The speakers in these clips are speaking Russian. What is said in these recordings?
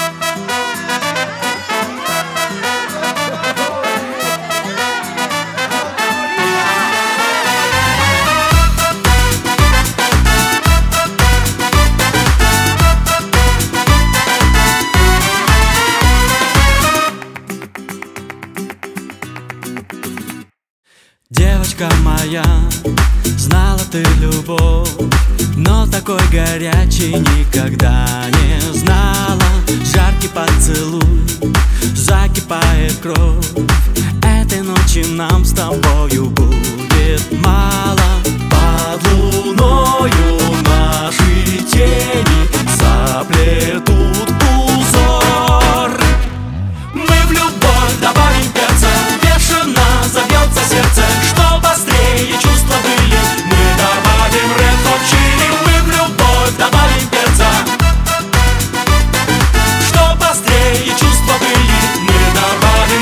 Девочка моя, знала ты любовь, но такой горячей никогда не знала. Жаркий поцелуй, закипает кровь. Этой ночи нам с тобою будет мало. Под луною наши тени заплетут узор. Мы в любовь добавим перца, бешено забьется сердце. Что быстрее чувства были, мы добавим Red Hot Chili. Мы в любовь добавим перца. Что быстрее чувства были, мы добавим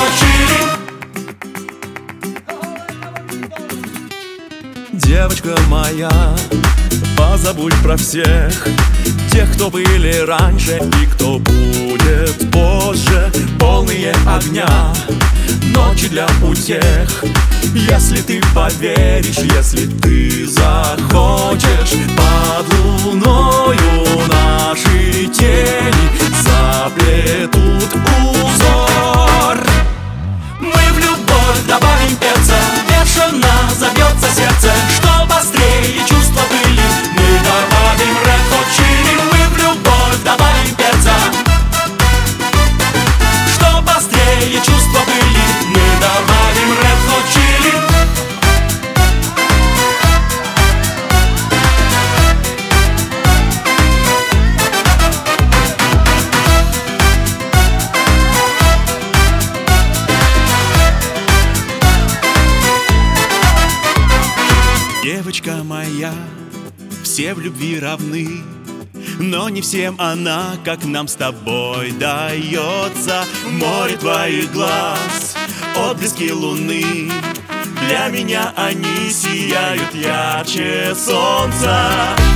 Red Hot Chili. Девочка моя, позабудь про всех тех, кто были раньше и кто будет позже. Полные огня, ночи для утех. Если ты поверишь, если ты захочешь, под луною наши тени заплетут узор. Мы в любовь добавим перца, бешено забьется сердце. Что быстрее чувства были, мы добавим Red Hot Chili. Мы в любовь добавим перца. Что быстрее чувства были, мы добавим Red Hot Chili. Девочка моя, все в любви равны, но не всем она, как нам с тобой, дается. Море твоих глаз, отблески луны, для меня они сияют ярче солнца.